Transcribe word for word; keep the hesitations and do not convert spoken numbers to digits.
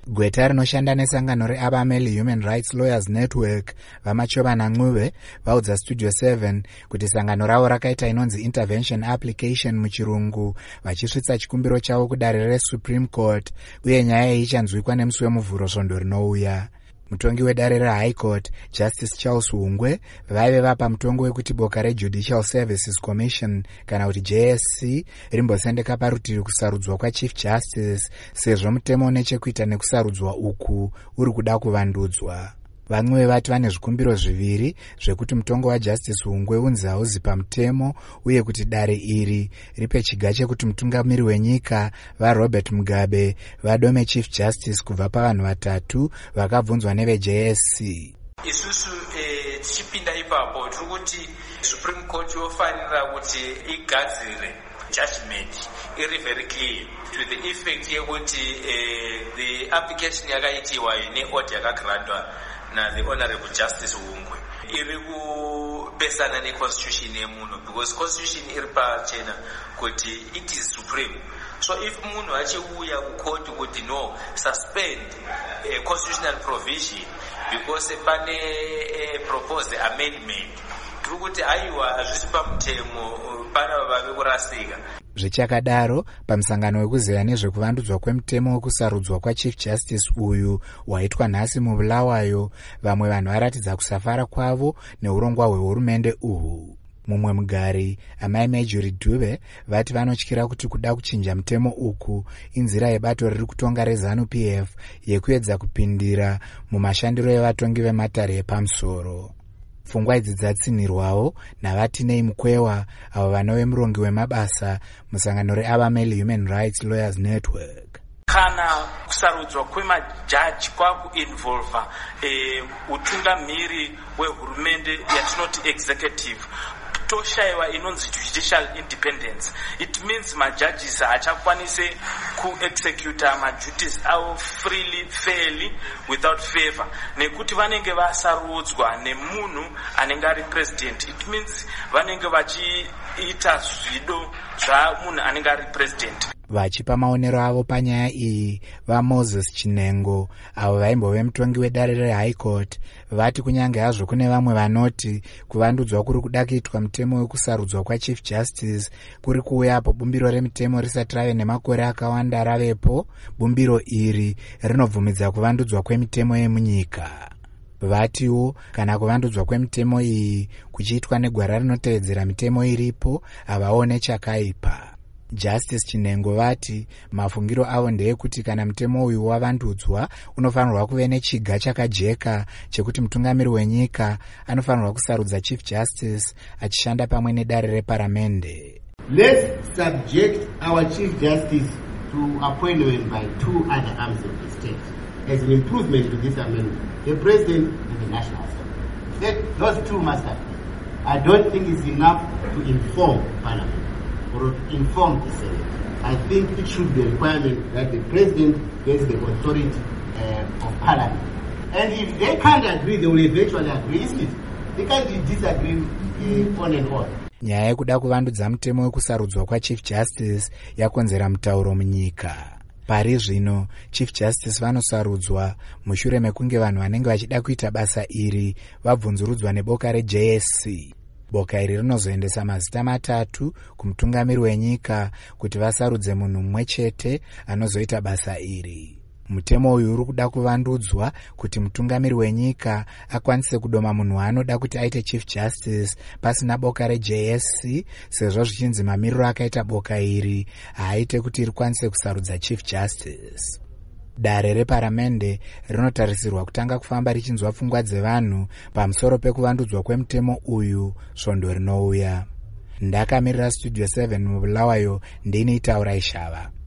Gweta rinoshanda nesangano reAbameli Human Rights Lawyers Network vamachovana Ncube vaudza Studio seven kuti sangano ravo rakaita inonzi intervention application muchirungu vachisvitsa chikumbiro chavo kudare reSupreme Court uye nyaya iyi ichanzwikwa nemusi wemuvhuro svondo rinouya. Mutongi wedare reHigh Court Justice Charles Hungwe vaive vapa mutongo wekuti boka reJudicial Services Commission kana kuti J S C rimbosendeka parutivi kusarudzwa kwaChief Justice sezvo mutemo nechekuita nekusarudzwa uku uri kuda kuvandudzwa. Vamwe vati vane zvikumbiro zviviri zvekuti mutongo waJustice Hungwe unzi hauzi pamutemo uye kuti dare iri ripe chiga chekuti mutungamiri wenyika vaRobert Mugabe vadome Chief Justice kubva pavanhu vatatu vakabvunzwa neveJ S C. Isusu tichipinda ipapo tiri kuti Supreme Court yofanira kuti igadzire judgment iri very clear to the effect yekuti the application yakaitiwa neorder yakagrantwa na the Honorable Justice Hungwe iri kupesana neconstitution yemunhu because constitution iri pachena kuti it is supreme. So if munhu achiuya kucourt kuti no suspend a constitutional provision because pane a proposed amendment tiri kuti aiwa hazvisi pamutemo pana vave kurasika. Zvichakadaro pamusangano wekuzeya nezvekuvandudzwa kwemutemo wekusarudzwa kwaChief Justice uyu waitwa nhasi muBulawayo, vamwe vanhu varatidza kusafara kwavo neurongwa hwehurumende uhu. Mumwe mugari amai Marjorie Dube vati vanotyira kuti kuda kuchinja mutemo uku inzira yebato riri kutonga reZANU P F yekuedza kupindira mumashandiro evatongi vematare epamusoro. Pfungwa idzi dzatsinirwawo navaTinei Mukwewa avo vanove murongi wemabasa musangano reAbameli Human Rights Lawyers Network. Kana kusarudzwa kwemajaji kwakuinvolva eh, utungamiri wehurumende yatinoti executive toshaiwa inonzi judicial independence. It means majudges achakwanise ku-execute maduties avo freely, fairly, without favor. Nekuti vanenge vasarudzwa nemunhu anenge ari president. It means vanenge vachiita zvido zvamunhu anenge ari president. Vachipa maonero avo panyaya iyi vaMoses Chinengo avo vaimbove mutongi wedare reHigh Court vati kunyange hazvo kune vamwe vanoti kuvandudzwa kuri kuda kuitwa mutemo wekusarudzwa kwaChief Justice kuri kuuyapo bumbiro remutemo risati rave nemakore akawanda ravepo, bumbiro iri rinobvumidza kuvandudzwa kwemitemo yemunyika. Vatiwo kana kuvandudzwa kwemitemo iyi kuchiitwa negwara rinotevedzera mitemo iripo havaone chakaipa. Justice Chinengo vati mafungiro avo ndeyekuti kana mutemo uyu wavandudzwa unofanirwa kuve nechiga chakajeka chekuti mutungamiri wenyika anofanirwa kusarudza Chief Justice achishanda pamwe nedare reparamende. Let's subject our Chief Justice to appointment by two other arms of the state as an improvement to this amendment, the President and the National Assembly. Those two must have. I don't think it's enough to inform Parliament or to inform the Senate. I think it should be a requirement that the President gets the authority uh, of Parliament. And if they can't agree, they will eventually agree, isn't it? They can't disagree uh, on and on. Nyaya yekuda kuvandudza mutemo wekusarudzwa kwaChief Justice yakonzera mutauro munyika. Pari zvino Chief Justice vanosarudzwa mushure mekunge vanhu vanenge vachida kuita basa iri vabvunzurudzwa neboka reJ S C. Boka iri rinozoendesa mazita matatu kumutungamiri wenyika kuti vasarudze munhu mumwe chete anozoita basa iri. Mutemo uyu uri kuda kuvandudzwa kuti mutungamiri wenyika akwanise kudoma munhu anoda kuti aite Chief Justice pasina boka reJ S C sezvo zvichinzi mamiriro akaita boka iri haaite kuti rikwanise kusarudza Chief Justice. Dare reparamende rinotarisirwa kutanga kufamba richinzwa pfungwa dzevanhu pamusoro pekuvandudzwa kwemutemo uyu svondo rinouya. Ndakamirira Studio seven muBulawayo ndini Taura Ishava.